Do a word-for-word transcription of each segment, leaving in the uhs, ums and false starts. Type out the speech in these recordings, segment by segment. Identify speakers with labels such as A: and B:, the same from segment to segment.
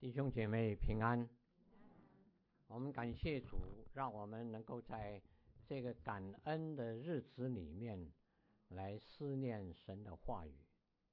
A: 弟兄姐妹平安。我们感谢主，让我们能够在这个感恩的日子里面来思念神的话语。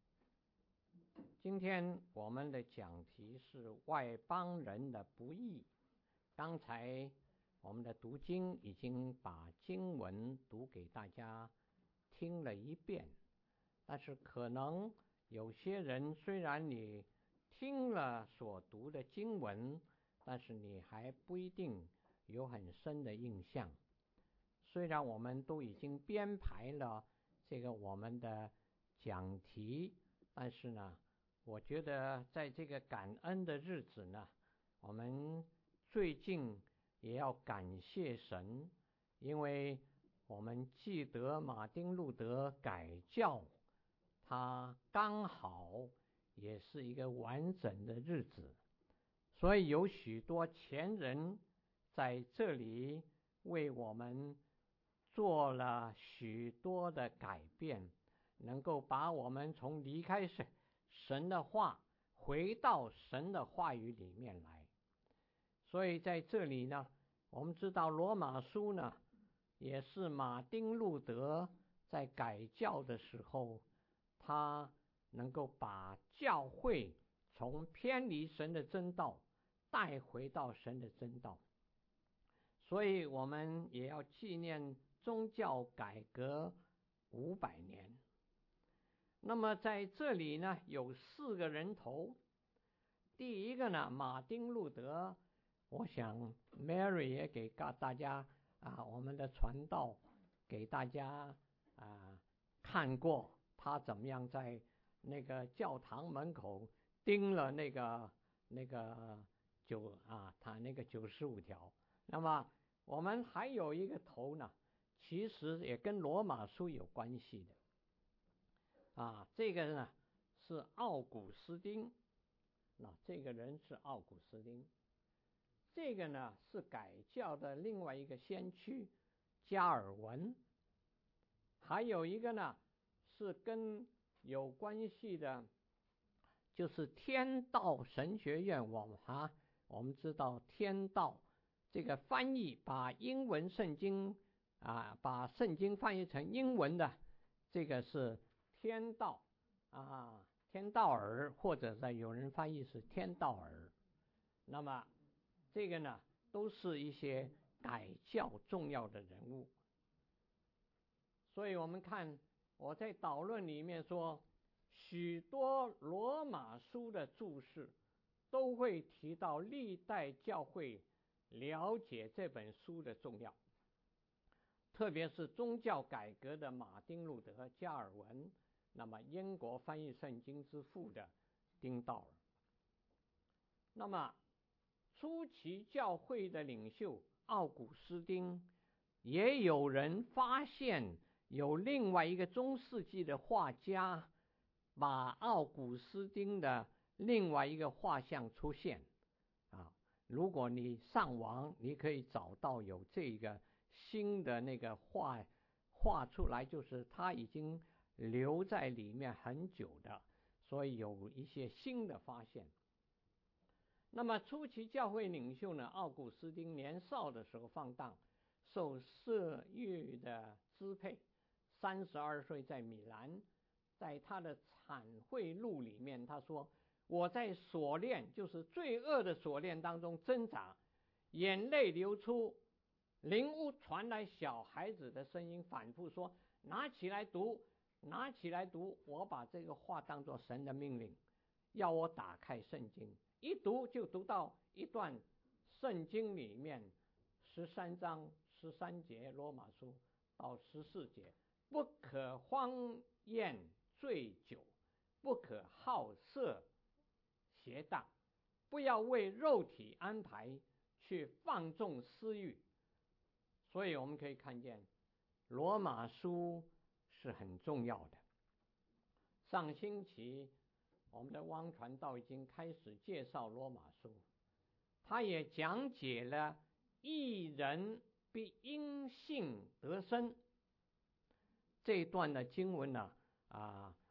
A: 今天我们的讲题是外邦人的不义。刚才我们的读经已经把经文读给大家听了一遍，但是可能有些人虽然你听了所读的经文，但是你还不一定有很深的印象。虽然我们都已经编排了这个我们的讲题，但是呢，我觉得在这个感恩的日子呢，我们最近也要感谢神，因为我们记得马丁路德改教，他刚好也是一个完整的日子，所以有许多前人在这里为我们做了许多的改变，能够把我们从离开神神的话回到神的话语里面来。所以在这里呢，我们知道罗马书呢也是马丁路德在改教的时候，他能够把教会从偏离神的真道带回到神的真道。所以我们也要纪念宗教改革五百年。那么在这里呢，有四个人头。第一个呢，马丁路德，我想 Mary 也给大家啊，我们的传道给大家啊看过，他怎么样在那个教堂门口钉了那个那个九啊，他那个九十五条。那么我们还有一个头呢，其实也跟罗马书有关系的啊，这个呢是奥古斯丁。那这个人是奥古斯丁，这个呢是改教的另外一个先驱加尔文，还有一个呢是跟有关系的，就是天道神学院。我们啊，我们知道天道这个翻译，把英文圣经啊，把圣经翻译成英文的，这个是天道啊。天道尔，或者在有人翻译是天道尔。那么这个呢都是一些改教重要的人物。所以我们看我在导论里面说，许多罗马书的注释都会提到历代教会了解这本书的重要，特别是宗教改革的马丁路德、加尔文，那么英国翻译圣经之父的丁道尔。那么初期教会的领袖奥古斯丁，也有人发现有另外一个中世纪的画家把奥古斯丁的另外一个画像出现啊。如果你上网，你可以找到有这个新的那个画画出来，就是他已经留在里面很久的，所以有一些新的发现。那么初期教会领袖呢，奥古斯丁年少的时候放荡，受色欲的支配，三十二岁在米兰，在他的忏悔录里面他说，我在锁链，就是罪恶的锁链当中挣扎，眼泪流出，灵屋传来小孩子的声音，反复说，拿起来读，拿起来读。我把这个话当作神的命令，要我打开圣经，一读就读到一段圣经里面十三章十三节，罗马书到十四节，不可荒宴醉酒，不可好色邪荡，不要为肉体安排去放纵私欲。所以我们可以看见罗马书是很重要的。上星期我们的汪传道已经开始介绍罗马书，他也讲解了义人必因信得生这一段的经文呢啊，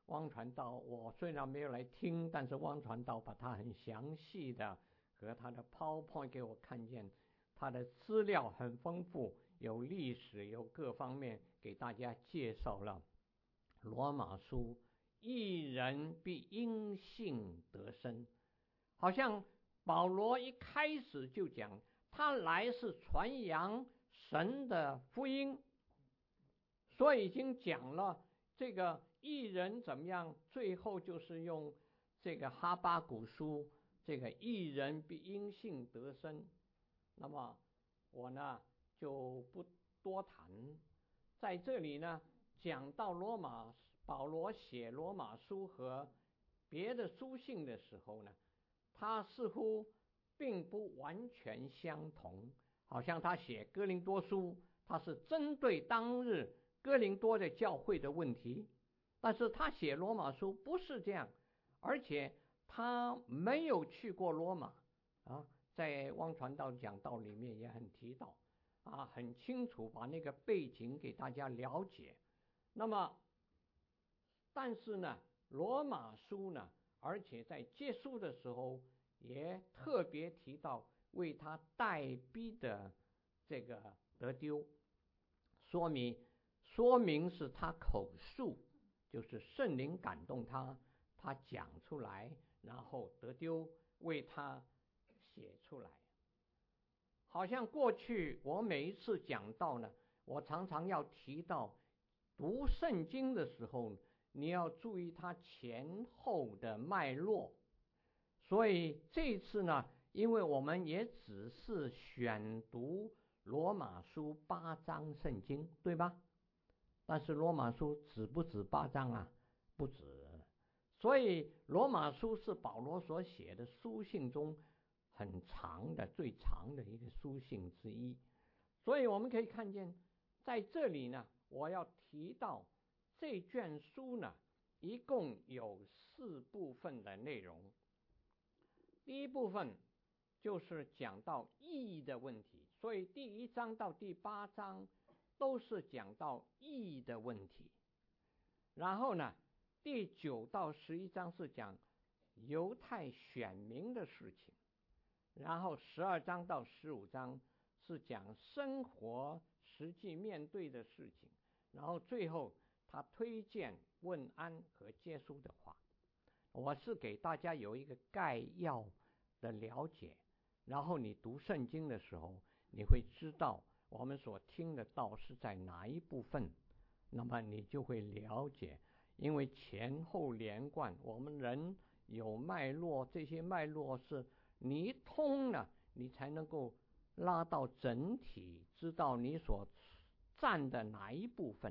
A: 汪传道，我虽然没有来听，但是汪传道把他很详细的和他的 PowerPoint 给我看见，他的资料很丰富，有历史，有各方面，给大家介绍了罗马书义人必因信得生。好像保罗一开始就讲，他来是传扬神的福音，所以已经讲了这个义人怎么样，最后就是用这个哈巴谷书，这个义人必因信得生。那么我呢就不多谈，在这里呢讲到罗马保罗写罗马书和别的书信的时候呢，他似乎并不完全相同，好像他写哥林多书，他是针对当日哥林多的教会的问题，但是他写罗马书不是这样，而且他没有去过罗马啊，在汪传道讲道里面也很提到啊，很清楚把那个背景给大家了解。那么但是呢罗马书呢，而且在结束的时候也特别提到为他代逼的这个得丢，说明说明是他口述，就是圣灵感动他，他讲出来，然后得丢为他写出来。好像过去我每一次讲到呢，我常常要提到读圣经的时候，你要注意它前后的脉络。所以这次呢，因为我们也只是选读罗马书八章圣经，对吧？但是罗马书止不止八章啊？不止。所以罗马书是保罗所写的书信中很长的、最长的一个书信之一。所以我们可以看见，在这里呢，我要提到这卷书呢，一共有四部分的内容。第一部分就是讲到义的问题，所以第一章到第八章都是讲到义的问题。然后呢，第九到十一章是讲犹太选民的事情，然后十二章到十五章是讲生活实际面对的事情，然后最后他推荐问安和结束的话。我是给大家有一个概要的了解，然后你读圣经的时候，你会知道我们所听的道是在哪一部分，那么你就会了解，因为前后连贯，我们人有脉络，这些脉络是你一通了，你才能够拉到整体，知道你所占的哪一部分。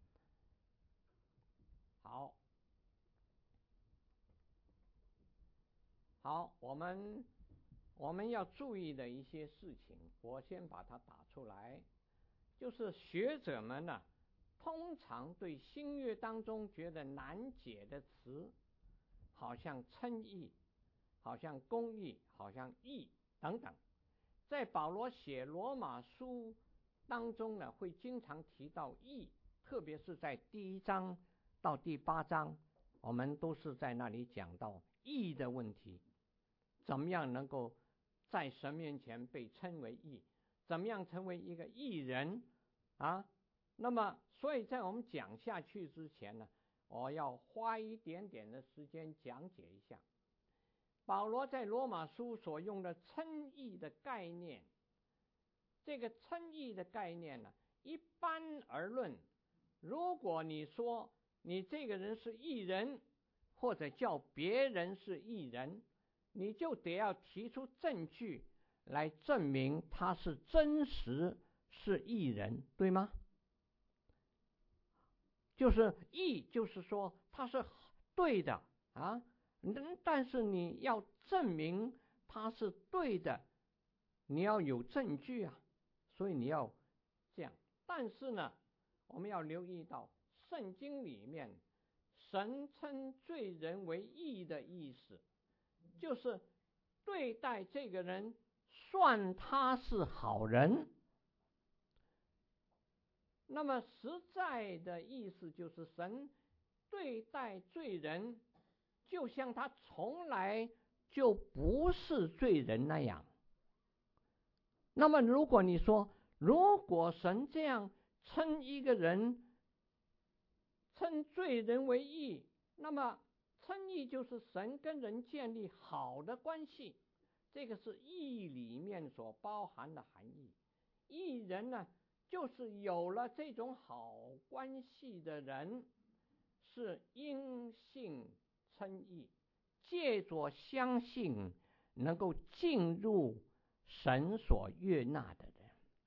A: 好。好，我们我们要注意的一些事情，我先把它打出来。就是学者们呢，通常对新约当中觉得难解的词，好像称义，好像公义，好像义等等，在保罗写罗马书当中呢，会经常提到义，特别是在第一章到第八章，我们都是在那里讲到义的问题。怎么样能够在神面前被称为义？怎么样成为一个义人啊？那么，所以在我们讲下去之前呢，我要花一点点的时间讲解一下保罗在罗马书所用的称义的概念。这个称义的概念呢，一般而论，如果你说你这个人是义人，或者叫别人是义人，你就得要提出证据来证明他是真实是义人，对吗？就是义，就是说他是对的啊，但是你要证明他是对的，你要有证据啊，所以你要这样。但是呢，我们要留意到圣经里面神称罪人为义的意思，就是对待这个人算他是好人。那么实在的意思就是神对待罪人，就像他从来就不是罪人那样。那么如果你说，如果神这样称一个人，称罪人为义，那么称义就是神跟人建立好的关系，这个是义里面所包含的含义。义人呢，就是有了这种好关系的人，是因信称义，借着相信能够进入神所悦纳的人。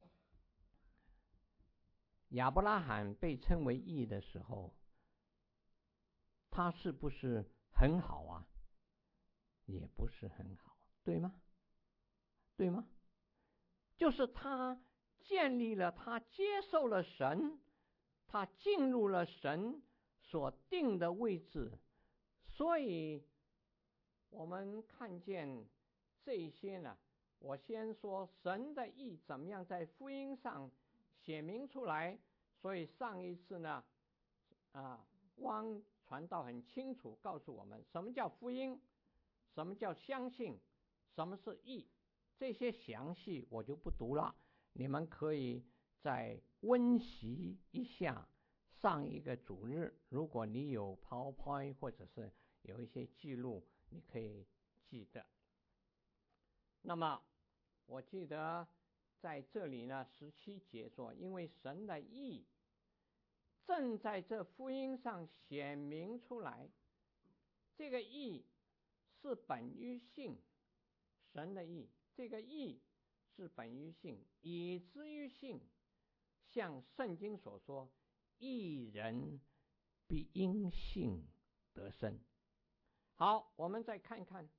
A: 亚伯拉罕被称为义的时候，他是不是很好啊？也不是很好，对吗？对吗？就是他建立了，他接受了神，他进入了神所定的位置。所以我们看见这些呢，我先说神的义怎么样在福音上写明出来。所以上一次呢，啊，汪传道很清楚告诉我们什么叫福音，什么叫相信，什么是义，这些详细我就不读了，你们可以再温习一下上一个主日，如果你有 PowerPoint 或者是有一些记录，你可以记得。那么我记得在这里呢，十七节说，因为神的义正在这福音上显明出来。这个义是本于信，神的义，这个义是本于信，以至于信，像圣经所说，义人必因信得生。好，我们再看看，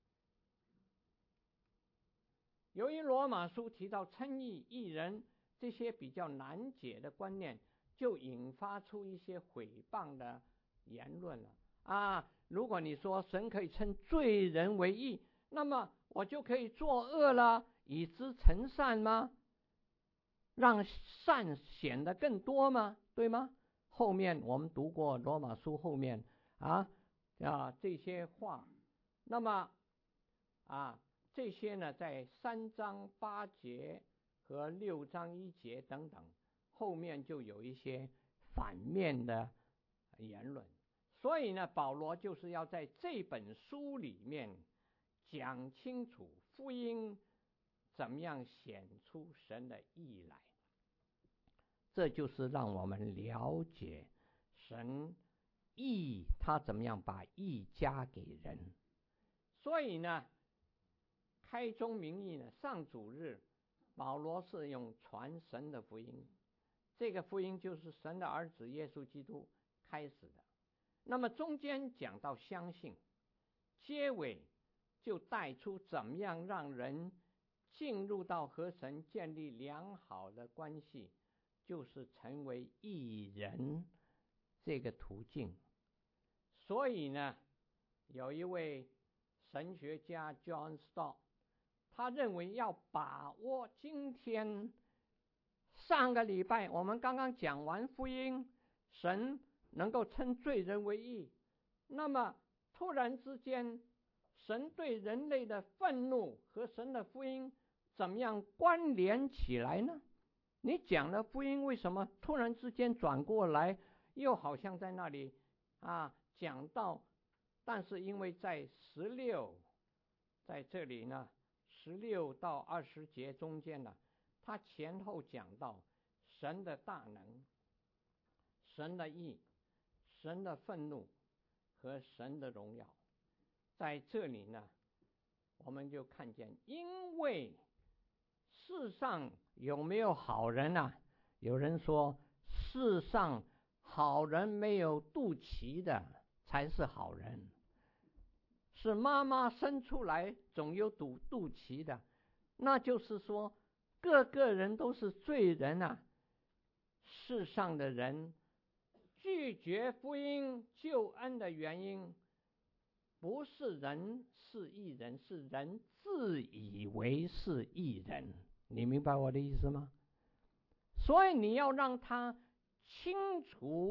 A: 由于罗马书提到称义、义人这些比较难解的观念，就引发出一些毁谤的言论了啊！如果你说神可以称罪人为义，那么我就可以作恶了，以之成善吗？让善显得更多吗？对吗？后面我们读过罗马书后面啊啊这些话，那么啊这些呢，在三章八节和六章一节等等，后面就有一些反面的言论。所以呢，保罗就是要在这本书里面讲清楚福音怎么样显出神的义来。这就是让我们了解神义，他怎么样把义加给人。所以呢，开宗明义呢，上主日保罗是用传神的福音，这个福音就是神的儿子耶稣基督开始的。那么中间讲到相信，结尾就带出怎么样让人进入到和神建立良好的关系，就是成为义人这个途径。所以呢，有一位神学家 John Stott， 他认为要把握今天上个礼拜我们刚刚讲完福音，神能够称罪人为义，那么突然之间神对人类的愤怒和神的福音怎么样关联起来呢？你讲了福音，为什么突然之间转过来又好像在那里啊讲到，但是因为在十六在这里呢，十六到二十节中间呢，他前后讲到神的大能、神的义、神的愤怒和神的荣耀。在这里呢，我们就看见，因为世上有没有好人啊？有人说世上好人没有肚脐的才是好人，是妈妈生出来总有肚肚脐的，那就是说各个人都是罪人啊。世上的人拒绝福音救恩的原因，不是人是义人，是人自以为是义人。你明白我的意思吗？所以你要让他清楚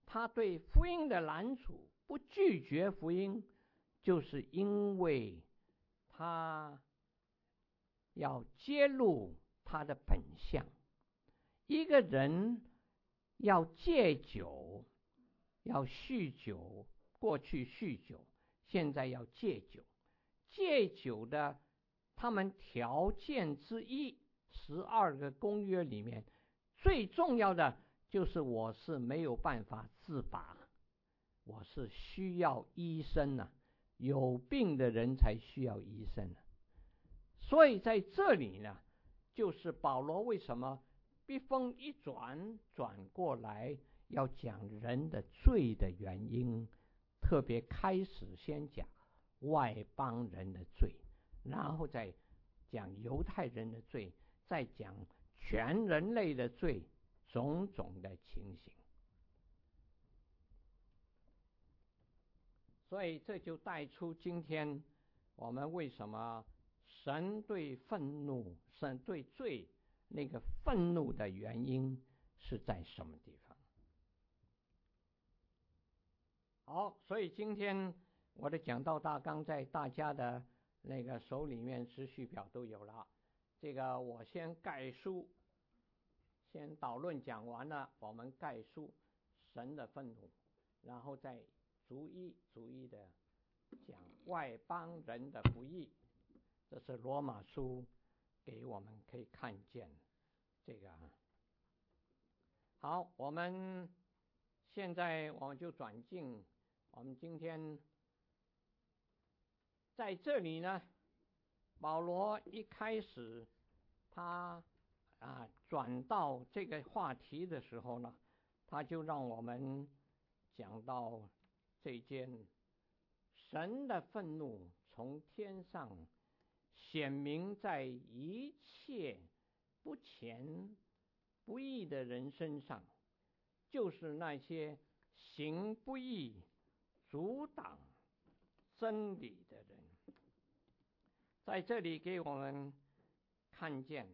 A: 他对福音的拦阻，不拒绝福音，就是因为他要揭露他的本相。一个人要戒酒，要酗酒，过去酗酒，现在要戒酒。戒酒的他们条件之一，十二个公约里面最重要的就是我是没有办法自拔，我是需要医生啊，有病的人才需要医生啊。所以在这里呢，就是保罗为什么笔锋一转转过来要讲人的罪的原因，特别开始先讲外邦人的罪，然后再讲犹太人的罪，再讲全人类的罪，种种的情形。所以这就带出今天我们为什么神对愤怒，神对罪那个愤怒的原因是在什么地方。好，所以今天我的讲道大纲在大家的那个手里面时序表都有了。这个我先概述，先导论讲完了，我们概述神的愤怒，然后再逐一逐一的讲外邦人的不义。这是罗马书给我们可以看见这个。好，我们现在我们就转进我们今天在这里呢，保罗一开始他啊转到这个话题的时候呢，他就让我们讲到这件神的愤怒从天上显明在一切不虔不义的人身上，就是那些行不义阻挡真理的人。在这里给我们看见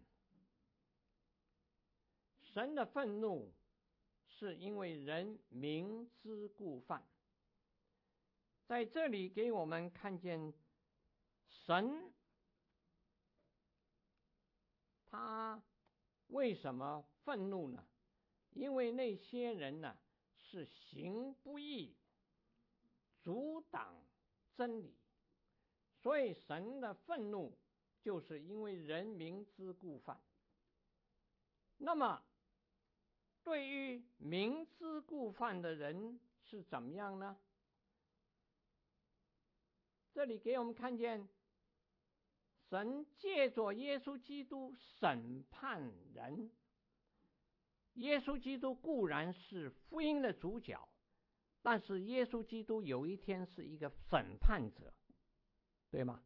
A: 神的愤怒是因为人明知故犯。在这里给我们看见神他为什么愤怒呢？因为那些人呢是行不义，阻挡真理。所以神的愤怒就是因为人明知故犯。那么对于明知故犯的人是怎么样呢？这里给我们看见神借着耶稣基督审判人。耶稣基督固然是福音的主角，但是耶稣基督有一天是一个审判者，对吗？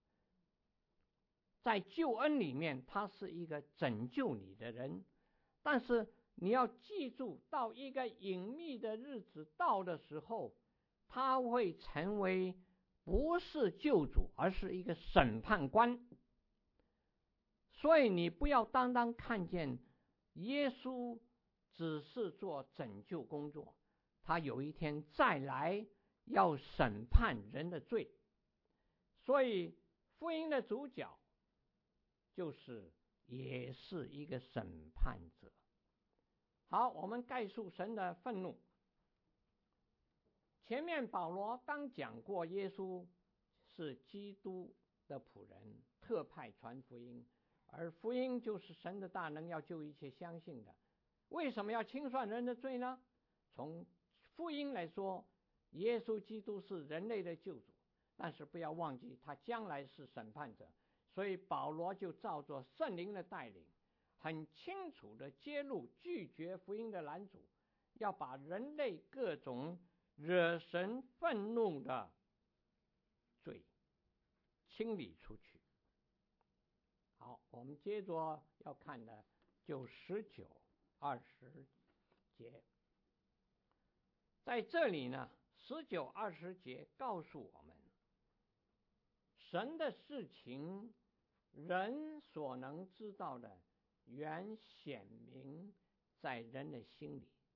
A: 在救恩里面他是一个拯救你的人，但是你要记住，到一个隐秘的日子到的时候，他会成为不是救主，而是一个审判官。所以你不要单单看见耶稣只是做拯救工作，他有一天再来要审判人的罪。所以福音的主角就是也是一个审判者。好，我们概述神的愤怒。前面保罗刚讲过，耶稣是基督的仆人，特派传福音，而福音就是神的大能，要救一切相信的。为什么要清算人的罪呢？从福音来说，耶稣基督是人类的救主，但是不要忘记他将来是审判者。所以保罗就照着圣灵的带领，很清楚的揭露拒绝福音的拦阻，要把人类各种惹神愤怒的罪清理出去。好，我们接着要看的就十九、二十节。在这里呢，十九、二十节告诉我们，神的事情人所能知道的原显明在人的心里，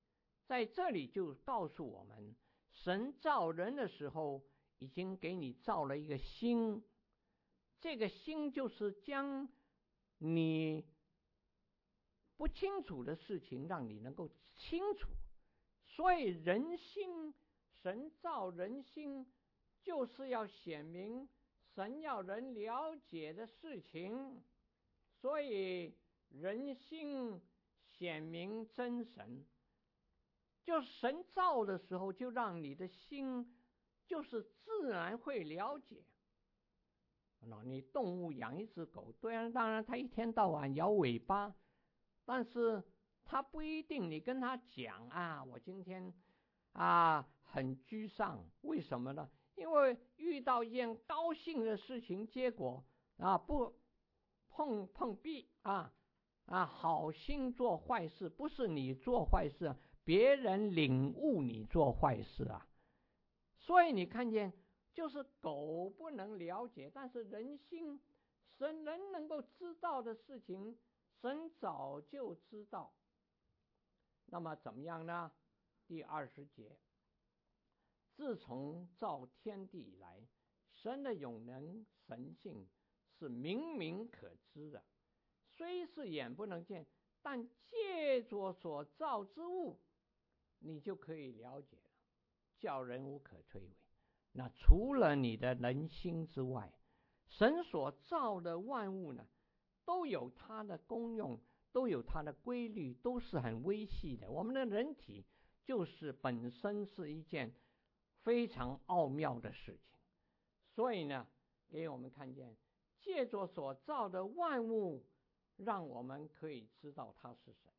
A: 在这里就告诉我们，神造人的时候已经给你造了一个心，这个心就是将你不清楚的事情让你能够清楚。所以人心，神造人心就是要显明神要人了解的事情，所以人心显明真神，就是神造的时候就让你的心就是自然会了解。那你动物养一只狗，对啊，当然它一天到晚摇尾巴，但是它不一定你跟它讲啊，我今天啊很沮丧，为什么呢？因为遇到一件高兴的事情，结果啊不碰碰壁啊啊，好心做坏事，不是你做坏事，别人领悟你做坏事啊。所以你看见，就是狗不能了解，但是人心，神人能够知道的事情，神早就知道。那么怎么样呢？第二十节，自从造天地以来，神的永能神性是明明可知的，虽是眼不能见，但借着所造之物，你就可以了解了，叫人无可推诿。那除了你的人心之外，神所造的万物呢，都有它的功用，都有它的规律，都是很微细的。我们的人体就是本身是一件非常奥妙的事情，所以呢，给我们看见借着所造的万物，让我们可以知道他是神。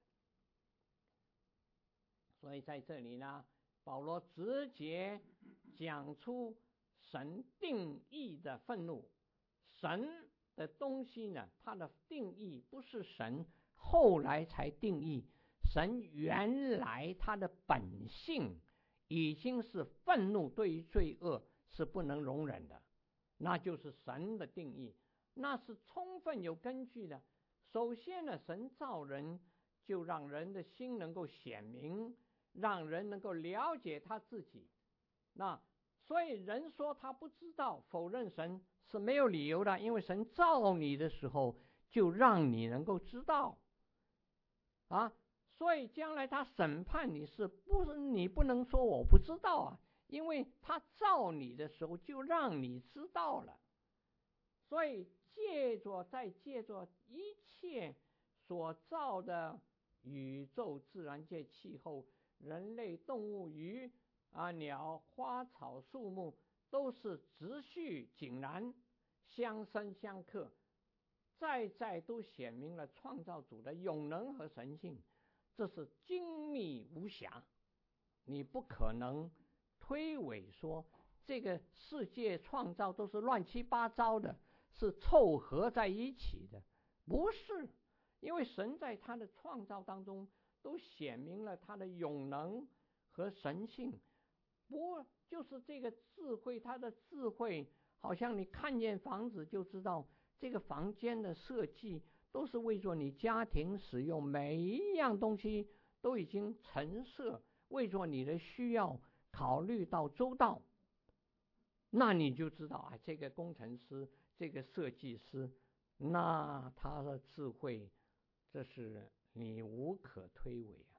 A: 所以在这里呢，保罗直接讲出神定义的愤怒。神的东西呢，它的定义不是神后来才定义，神原来他的本性已经是愤怒，对于罪恶是不能容忍的，那就是神的定义，那是充分有根据的。首先呢，神造人就让人的心能够显明，让人能够了解他自己。那所以人说他不知道，否认神是没有理由的，因为神造你的时候就让你能够知道啊。所以将来他审判你是不是你不能说我不知道啊，因为他造你的时候就让你知道了。所以借着在借着一切所造的宇宙自然界、气候、人类、动物、鱼啊、鸟、花草、树木，都是直序井然，相生相克，在在都显明了创造主的永能和神性，这是精密无瑕，你不可能推诿说这个世界创造都是乱七八糟的，是凑合在一起的，不是。因为神在他的创造当中都显明了他的永能和神性，不就是这个智慧，他的智慧好像你看见房子就知道这个房间的设计都是为着你家庭使用，每一样东西都已经陈设，为着你的需要考虑到周到，那你就知道啊，这个工程师，这个设计师，那他的智慧，这是你无可推诿啊。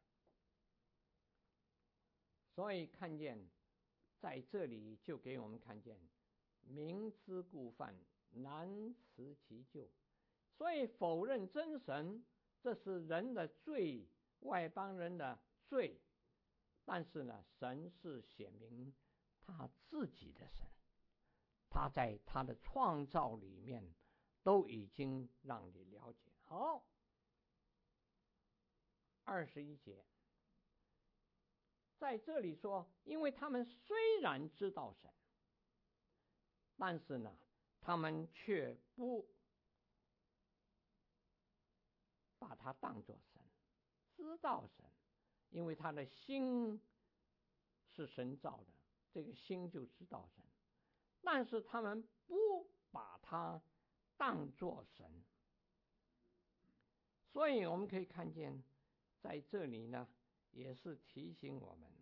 A: 所以看见在这里就给我们看见，明知故犯，难辞其咎。所以否认真神，这是人的罪，外邦人的罪。但是呢，神是显明他自己的神，他在他的创造里面都已经让你了解。好，二十一节，在这里说，因为他们虽然知道神，但是呢，他们却不把它当作神。知道神，因为他的心是神造的，这个心就知道神，但是他们不把它当作神。所以我们可以看见在这里呢， 也是提醒我们。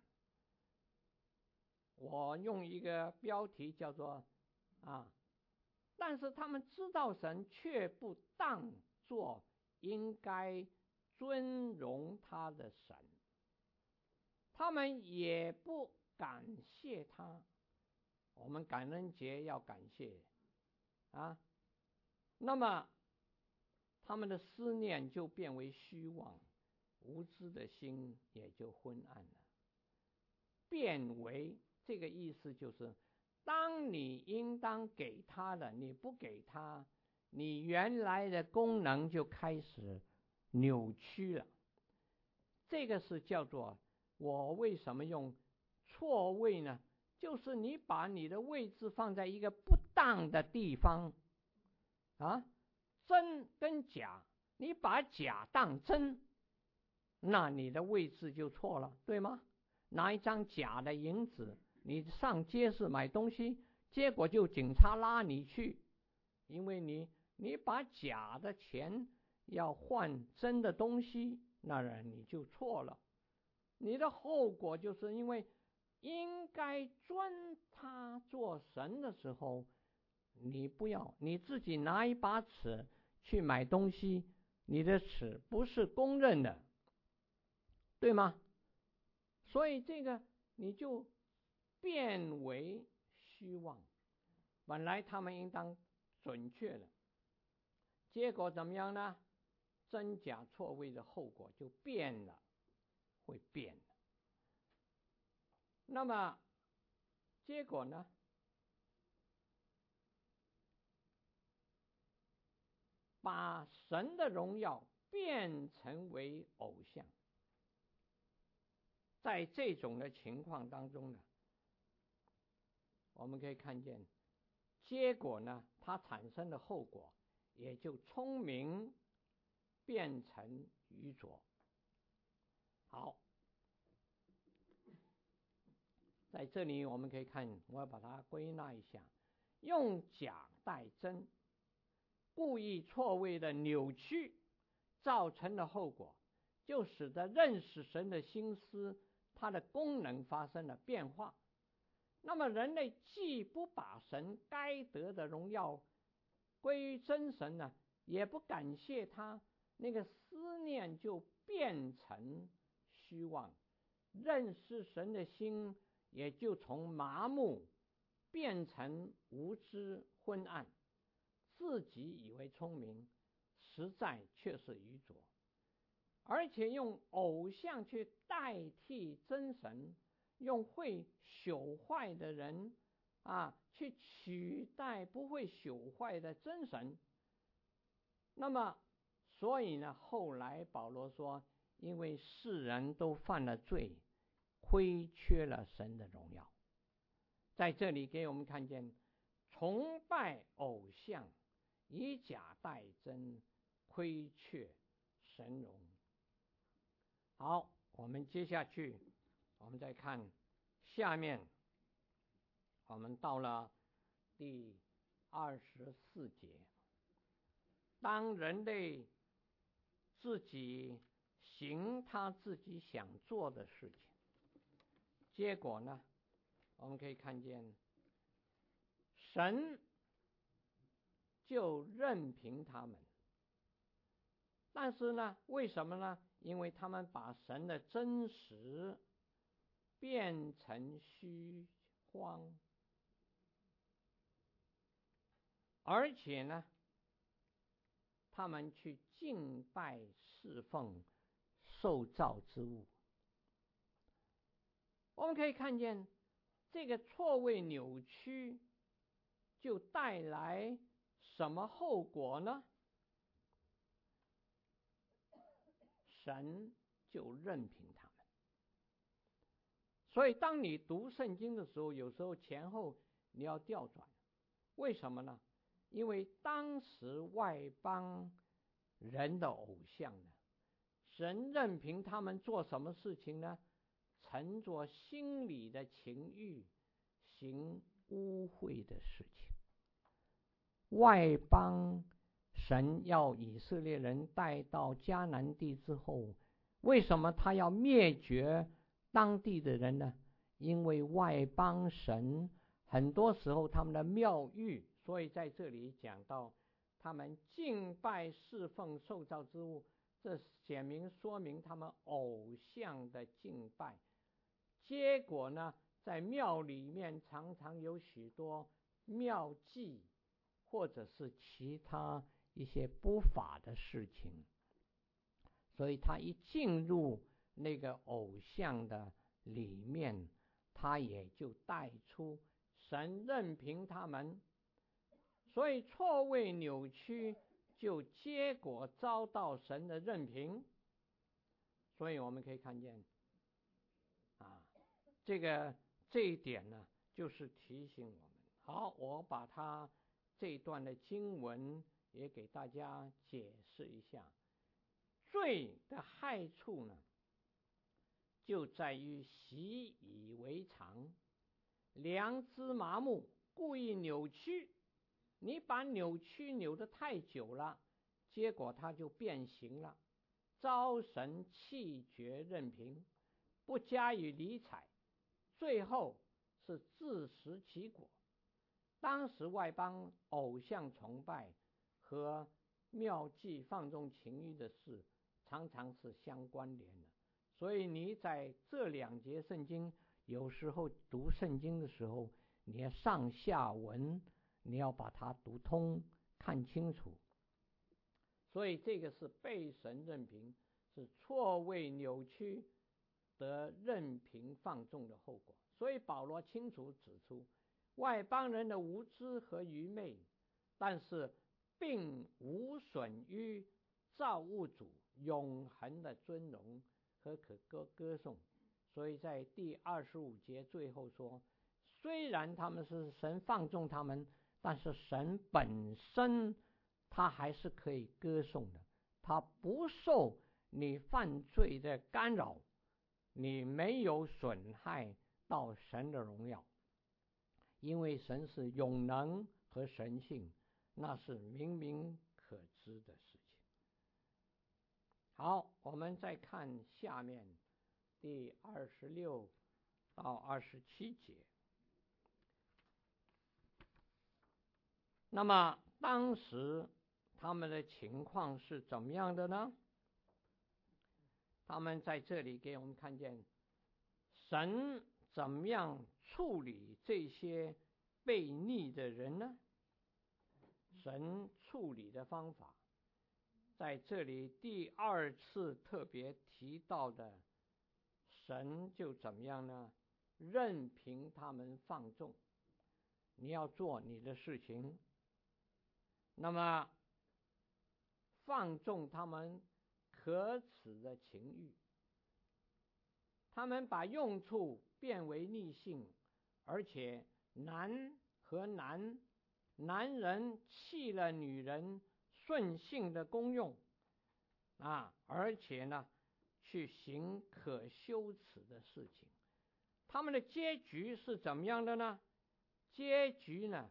A: 我用一个标题叫做啊，但是他们知道神，却不当作应该尊荣他的神，他们也不感谢他。我们感恩节要感谢啊，那么他们的思念就变为虚妄，无知的心也就昏暗了。变为这个意思就是，当你应当给他的你不给他，你原来的功能就开始扭曲了。这个是叫做，我为什么用错位呢？就是你把你的位置放在一个不当的地方啊，真跟假，你把假当真，那你的位置就错了，对吗？拿一张假的银子，你上街市买东西，结果就警察拉你去，因为你你把假的钱要换真的东西，那你就错了。你的后果就是因为应该尊他做神的时候，你不要，你自己拿一把尺去买东西，你的尺不是公认的，对吗？所以这个你就变为虚妄，本来他们应当准确的，结果怎么样呢？真假错位的后果就变了，会变了。那么结果呢？把神的荣耀变成为偶像。在这种的情况当中呢，我们可以看见，结果呢，它产生的后果也就聪明变成愚拙。好，在这里我们可以看，我要把它归纳一下，用假代真，故意错位的扭曲造成的后果，就使得认识神的心思，它的功能发生了变化。那么人类既不把神该得的荣耀归于真神呢，也不感谢他，那个思念就变成虚妄，认识神的心也就从麻木变成无知昏暗，自己以为聪明，实在却是愚拙，而且用偶像去代替真神，用会朽坏的人啊去取代不会朽坏的真神。那么所以呢，后来保罗说，因为世人都犯了罪，亏缺了神的荣耀。在这里给我们看见，崇拜偶像，以假代真，亏缺神荣。好，我们接下去我们再看下面，我们到了第二十四节，当人类自己行他自己想做的事情，结果呢，我们可以看见神就任凭他们。但是呢，为什么呢？因为他们把神的真实变成虚荒，而且呢，他们去敬拜侍奉受造之物。我们可以看见这个错位扭曲就带来什么后果呢？神就任凭他们。所以当你读圣经的时候，有时候前后你要调转，为什么呢？因为当时外邦人的偶像呢，神任凭他们做什么事情呢？乘着心里的情欲，行污秽的事情。外邦神要以色列人带到迦南地之后， 为什么他要灭绝当地的人呢？因为外邦神很多时候他们的庙宇，所以在这里讲到他们敬拜侍奉受造之物，这显明说明他们偶像的敬拜。结果呢，在庙里面常常有许多庙祭或者是其他一些不法的事情，所以他一进入那个偶像的里面，他也就带出神任凭他们，所以错位扭曲，就结果遭到神的任凭。所以我们可以看见啊，这个这一点呢，就是提醒我们。好，我把它这一段的经文也给大家解释一下。罪的害处呢，就在于习以为常，良知麻木，故意扭曲。你把扭曲扭得太久了，结果它就变形了，遭神弃绝任凭，不加以理睬，最后是自食其果。当时外邦偶像崇拜和庙祭放纵情欲的事常常是相关联的，所以你在这两节圣经有时候读圣经的时候，你要上下文你要把它读通看清楚。所以这个是被神任凭，是错位扭曲得任凭放纵的后果。所以保罗清楚指出，外邦人的无知和愚昧，但是并无损于造物主永恒的尊荣和可歌歌颂。所以在第二十五节最后说，虽然他们是神放纵他们，但是神本身他还是可以歌颂的，他不受你犯罪的干扰，你没有损害到神的荣耀，因为神是永能和神性，那是明明可知的事情。好，我们再看下面第二十六到二十七节。那么当时他们的情况是怎么样的呢？他们在这里给我们看见神怎么样处理这些悖逆的人呢？神处理的方法在这里第二次特别提到的，神就怎么样呢？任凭他们放纵，你要做你的事情。那么放纵他们可耻的情欲，他们把用处变为逆性，而且男和男，男人弃了女人顺性的功用啊，而且呢去行可羞耻的事情。他们的结局是怎么样的呢？结局呢，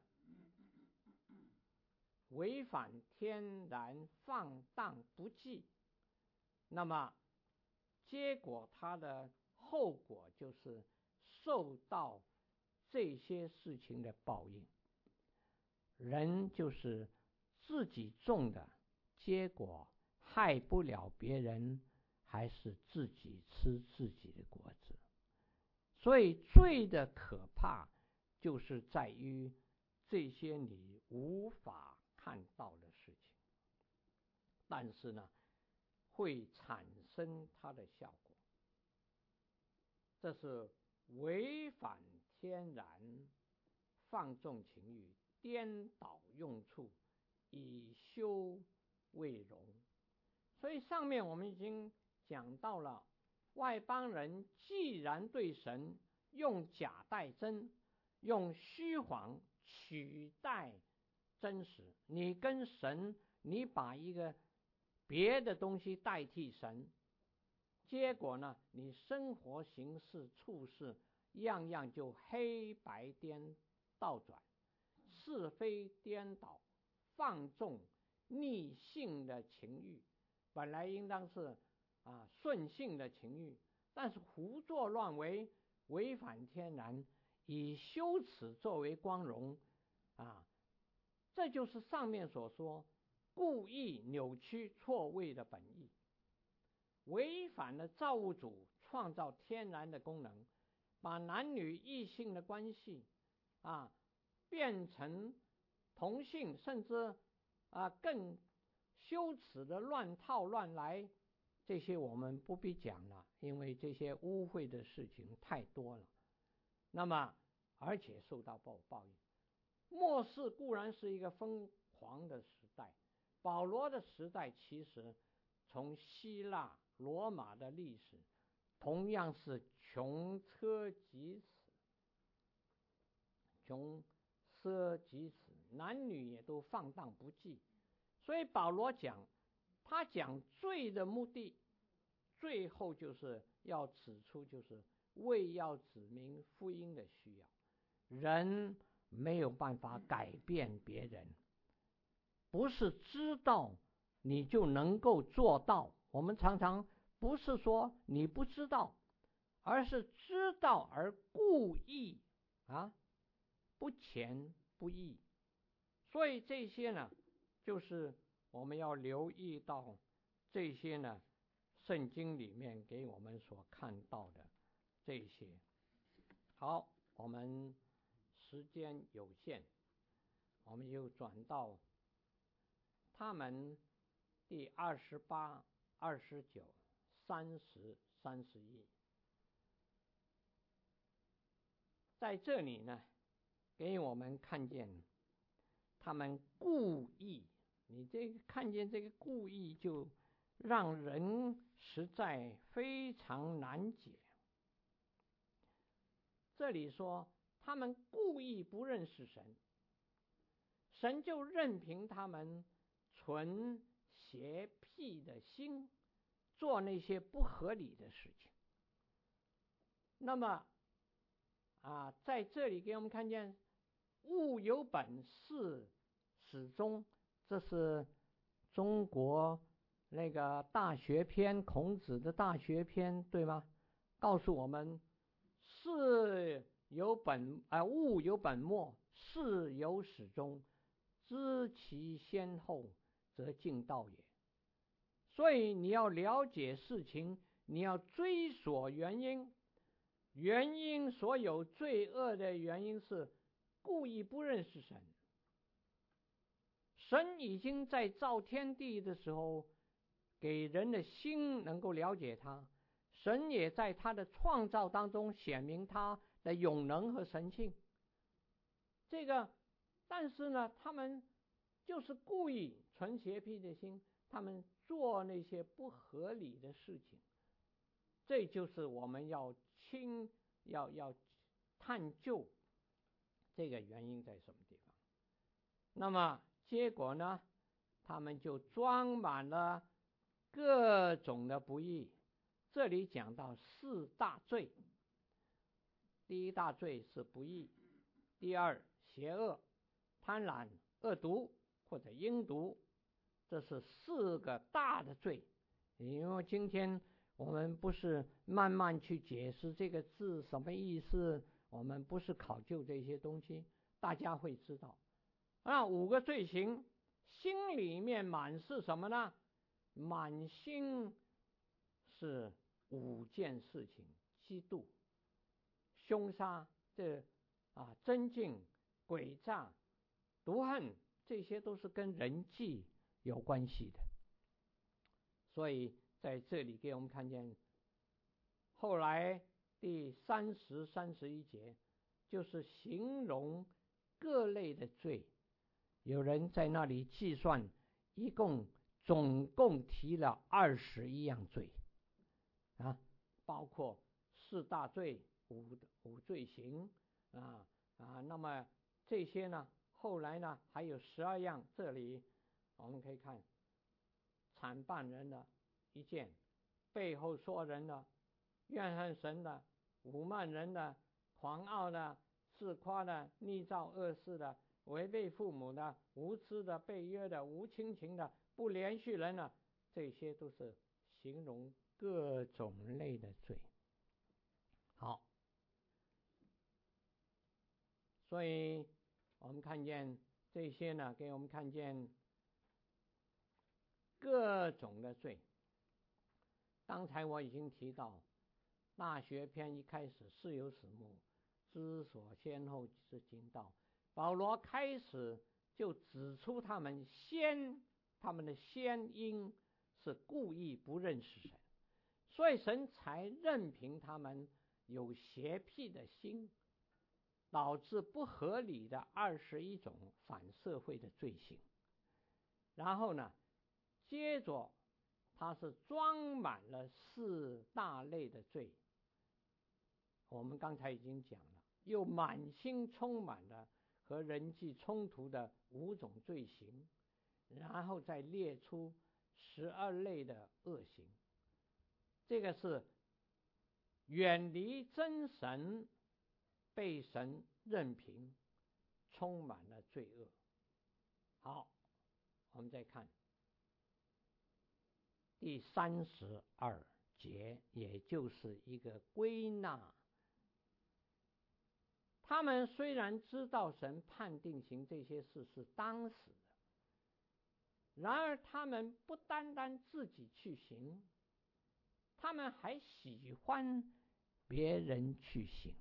A: 违反天然，放荡不羁。那么结果他的后果就是受到这些事情的报应。人就是自己种的，结果害不了别人，还是自己吃自己的果子。所以罪的可怕就是在于这些你无法看到的事情，但是呢会产生它的效果。这是违反天然，放纵情欲，颠倒用处，以羞为荣。所以上面我们已经讲到了，外邦人既然对神用假代真，用虚谎取代真实，你跟神，你把一个别的东西代替神，结果呢，你生活行事处事样样就黑白颠倒转，是非颠倒，放纵逆性的情欲，本来应当是啊顺性的情欲，但是胡作乱为，违反天然，以羞耻作为光荣啊，这就是上面所说故意扭曲错位的本意，违反了造物主创造天然的功能，把男女异性的关系啊变成同性，甚至啊更羞耻的乱套乱来，这些我们不必讲了，因为这些污秽的事情太多了。那么而且受到报报应。末世固然是一个疯狂的时代，保罗的时代其实从希腊罗马的历史同样是穷奢极侈，穷奢极侈，男女也都放荡不羁。所以保罗讲，他讲罪的目的，最后就是要指出，就是为要指明福音的需要。人没有办法改变别人，不是知道你就能够做到。我们常常不是说你不知道，而是知道而故意啊，不前不义。所以这些呢，就是我们要留意到这些呢，圣经里面给我们所看到的这些。好，我们时间有限，我们又转到他们第二十八、二十九、三十、三十一。在这里呢，给我们看见他们故意，你这个看见这个故意，就让人实在非常难解。这里说他们故意不认识神，神就任凭他们存邪僻的心，做那些不合理的事情。那么啊，在这里给我们看见物有本，事始终，这是中国那个大学篇，孔子的大学篇，对吗？告诉我们事有本啊，物有本末，事有始终，知其先后，则近道也。所以你要了解事情，你要追索原因。原因所有罪恶的原因是故意不认识神。神已经在造天地的时候，给人的心能够了解他，神也在他的创造当中显明他的永能和神性。这个，但是呢，他们就是故意存邪僻的心，他们做那些不合理的事情。这就是我们要清要要探究这个原因在什么地方。那么结果呢，他们就装满了各种的不义。这里讲到四大罪，第一大罪是不义，第二邪恶、贪婪、恶毒或者阴毒，这是四个大的罪。因为今天我们不是慢慢去解释这个字什么意思，我们不是考究这些东西，大家会知道。那五个罪行，心里面满是什么呢？满心是五件事情：嫉妒、凶杀、这啊争竞、诡诈、毒恨，这些都是跟人际有关系的。所以在这里给我们看见，后来第三十、三十一节就是形容各类的罪。有人在那里计算，一共总共提了二十一样罪啊，包括四大罪、五五罪行啊啊。那么这些呢，后来呢还有十二样。这里我们可以看，惨办人的一件，背后说人的，怨恨神的，侮慢人的，狂傲的，自夸的，逆造恶事的，违背父母的，无知的，背约的，无亲情的，不连续人的，这些都是形容各种类的罪。好，所以我们看见这些呢，给我们看见各种的罪。刚才我已经提到，大学篇一开始是有始末，知所先后之经道。保罗开始就指出他们先他们的先因是故意不认识神，所以神才任凭他们有邪僻的心，导致不合理的二十一种反社会的罪行。然后呢，接着他是装满了四大类的罪，我们刚才已经讲了，又满心充满了和人际冲突的五种罪行，然后再列出十二类的恶行。这个是远离真神，被神任凭，充满了罪恶。好，我们再看第三十二节，也就是一个归纳。他们虽然知道神判定行这些事是当死的，然而他们不单单自己去行，他们还喜欢别人去行。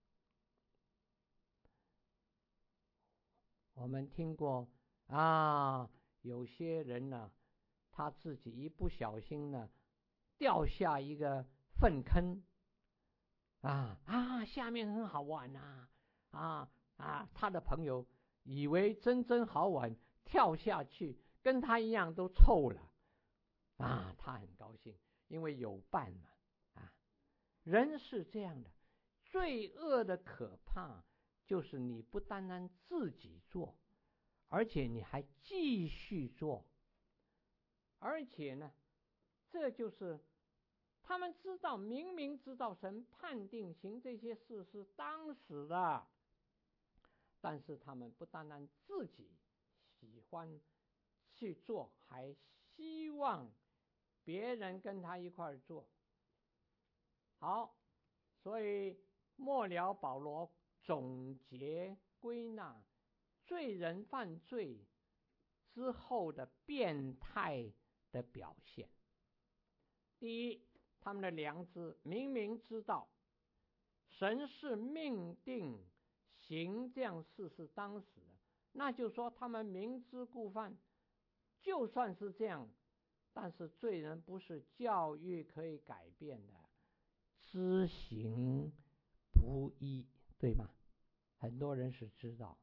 A: 我们听过啊，有些人呢，他自己一不小心呢，掉下一个粪坑，啊啊，下面很好玩呐，啊啊，他的朋友以为真真好玩，跳下去跟他一样都臭了，啊，他很高兴，因为有伴嘛，啊，人是这样的，罪恶的可怕就是你不单单自己做，而且你还继续做，而且呢，这就是他们知道，明明知道神判定行这些事是当死的，但是他们不单单自己喜欢去做，还希望别人跟他一块做。好，所以末了保罗总结归纳罪人犯罪之后的变态的表现。第一，他们的良知明明知道神是命定行这样事是当死的，那就说他们明知故犯。就算是这样，但是罪人不是教育可以改变的，知行不一，对吗？很多人是知道，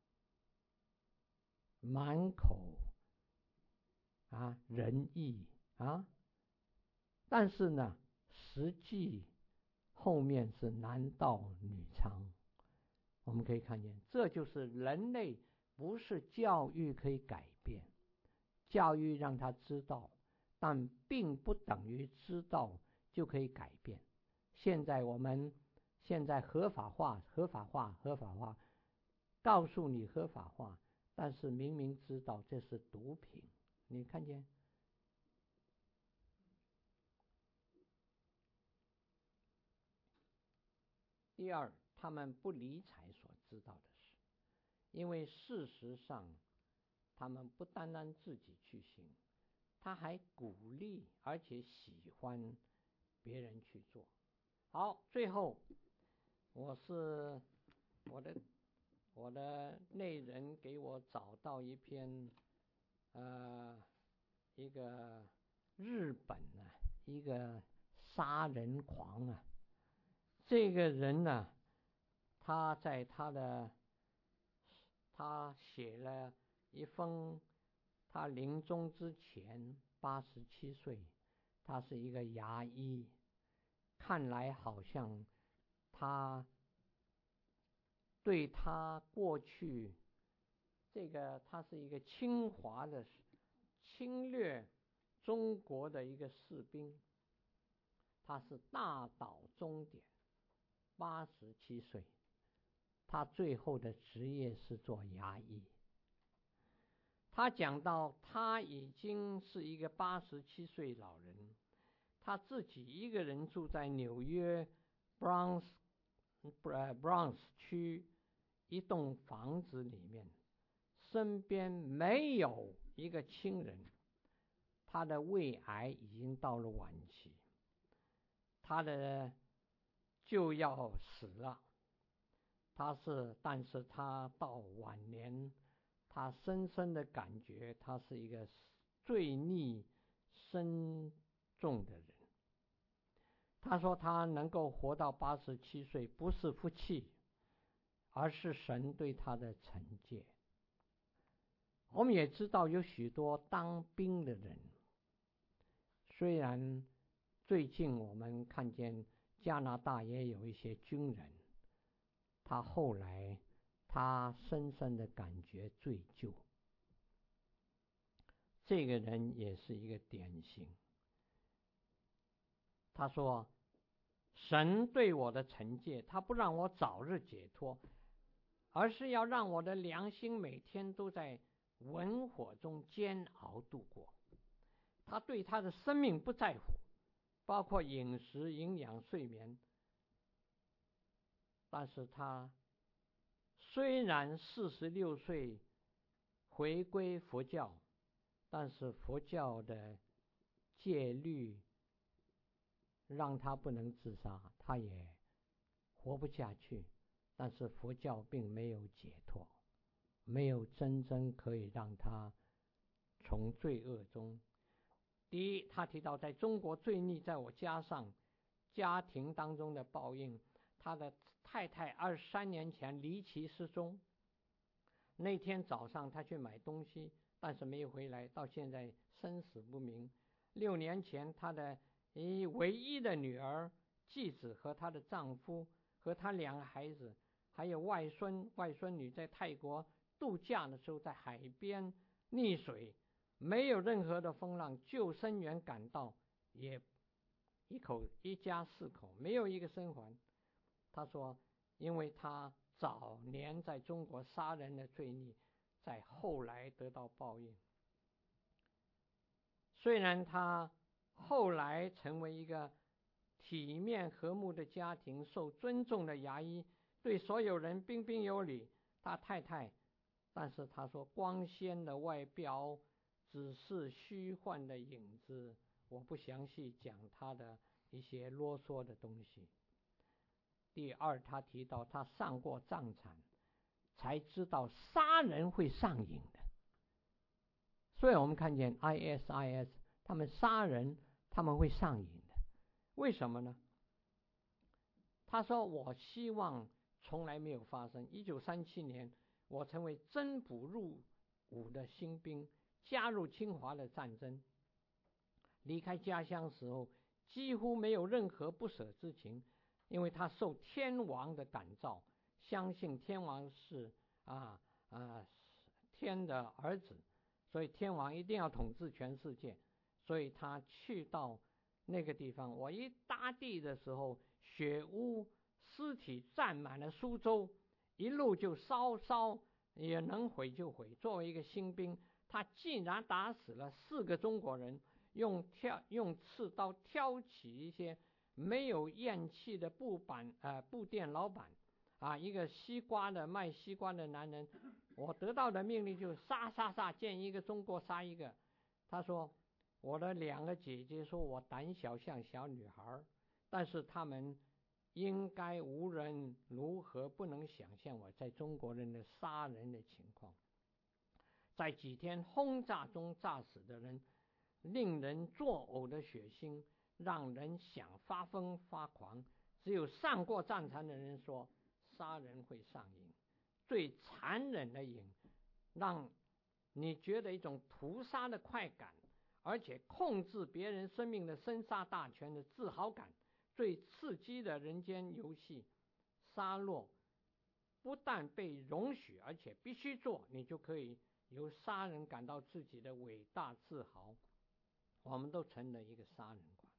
A: 满口啊仁义啊，但是呢，实际后面是男盗女娼。我们可以看见，这就是人类不是教育可以改变，教育让他知道，但并不等于知道就可以改变。现在我们现在合法化合法化合法化，告诉你合法化，但是明明知道这是毒品，你看见？第二，他们不理睬所知道的事，因为事实上他们不单单自己去行，他还鼓励而且喜欢别人去做。好，最后我是我的我的内人给我找到一篇呃一个日本啊一个杀人狂啊，这个人呢，他在他的他写了一封，他临终之前八十七岁，他是一个牙医，看来好像他对他过去这个他是一个侵华的侵略中国的一个士兵，他是大岛终点，八十七岁，他最后的职业是做牙医。他讲到他已经是一个八十七岁老人， 他自己一个人住在纽约 Bronx Bronx 区一栋房子里面，身边没有一个亲人，他的胃癌已经到了晚期，他的就要死了。他是，但是他到晚年，他深深的感觉他是一个罪孽深重的人。他说他能够活到八十七岁，不是福气，而是神对他的惩戒。我们也知道有许多当兵的人，虽然最近我们看见加拿大也有一些军人，他后来他深深的感觉罪疚。这个人也是一个典型。他说神对我的惩戒，他不让我早日解脱，而是要让我的良心每天都在文火中煎熬度过。他对他的生命不在乎，包括饮食、营养、睡眠。但是他虽然四十六岁回归佛教，但是佛教的戒律让他不能自杀，他也活不下去。但是佛教并没有解脱，没有真正可以让他从罪恶中。第一，他提到在中国罪孽在我加上家庭当中的报应。他的太太二十三年前离奇失踪，那天早上他去买东西，但是没有回来，到现在生死不明。六年前他的唯一的女儿继子和她的丈夫和她两个孩子还有外孙外孙女在泰国度假的时候，在海边溺水，没有任何的风浪，救生员赶到也一口一家四口没有一个生还。他说因为他早年在中国杀人的罪孽在后来得到报应。虽然他后来成为一个体面和睦的家庭，受尊重的牙医，对所有人彬彬有礼，他太太，但是他说光鲜的外表只是虚幻的影子。我不详细讲他的一些啰嗦的东西。第二，他提到他上过战场，才知道杀人会上瘾的。所以我们看见 I S I S 他们杀人他们会上瘾的，为什么呢？他说我希望从来没有发生。一九三七年我成为征补入伍的新兵，加入侵华的战争，离开家乡时候几乎没有任何不舍之情，因为他受天王的感召，相信天王是啊啊天的儿子，所以天王一定要统治全世界。所以他去到那个地方，我一搭地的时候，血污尸体占满了苏州，一路就烧烧，也能毁就毁。作为一个新兵，他竟然打死了四个中国人，用挑用刺刀挑起一些没有咽气的布板呃布店老板啊，一个西瓜的卖西瓜的男人。我得到的命令就是杀杀杀，见一个中国杀一个。他说我的两个姐姐说我胆小像小女孩，但是他们应该无人如何不能想象我在中国人的杀人的情况。在几天轰炸中炸死的人，令人作呕的血腥，让人想发疯发狂。只有上过战场的人说杀人会上瘾，最残忍的瘾，让你觉得一种屠杀的快感，而且控制别人生命的生杀大权的自豪感，最刺激的人间游戏。杀戮不但被容许，而且必须做，你就可以由杀人感到自己的伟大自豪。我们都成了一个杀人狂，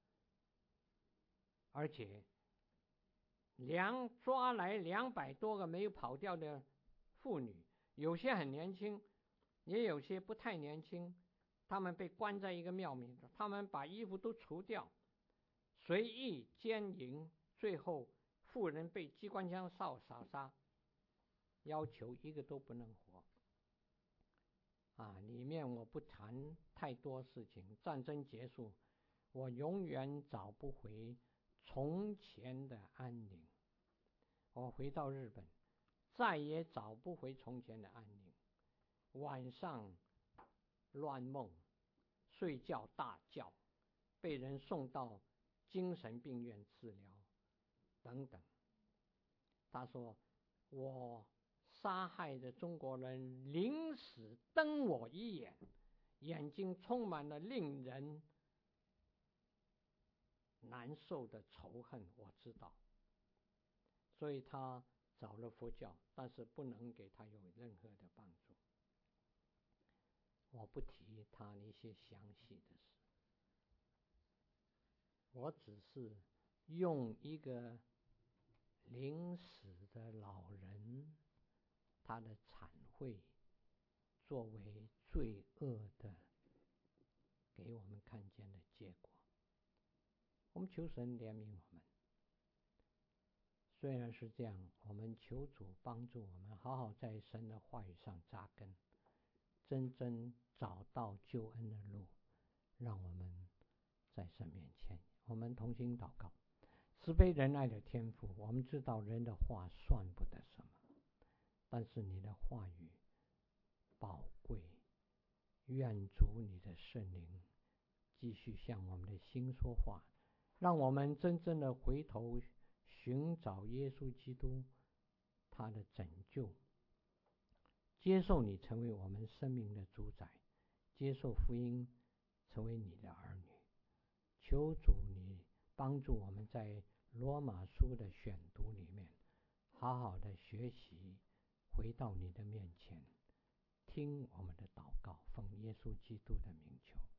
A: 而且两抓来两百多个没有跑掉的妇女，有些很年轻，也有些不太年轻， 他们被关在一个庙里，他们把衣服都除掉，随意奸淫，最后妇人被机关枪扫扫杀，要求一个都不能活。啊，里面我不谈太多事情。战争结束，我永远找不回从前的安宁。我回到日本，再也找不回从前的安宁。晚上乱梦，睡觉大叫，被人送到精神病院治疗，等等。他说，我杀害的中国人临死瞪我一眼，眼睛充满了令人难受的仇恨，我知道。所以他找了佛教，但是不能给他有任何的帮助。我不提他一些详细的事，我只是用一个临死的老人他的忏悔作为罪恶的给我们看见的结果。我们求神怜悯我们。虽然是这样，我们求主帮助我们好好在神的话语上扎根，真正找到救恩的路，让我们在神面前，我们同心祷告。慈悲仁爱的天父，我们知道人的话算不得什么，但是你的话语宝贵，愿主你的圣灵继续向我们的心说话，让我们真正的回头寻找耶稣基督他的拯救，接受你成为我们生命的主宰，接受福音，成为你的儿女。求主你帮助我们在罗马书的选读里面好好的学习，回到你的面前，听我们的祷告，奉耶稣基督的名求。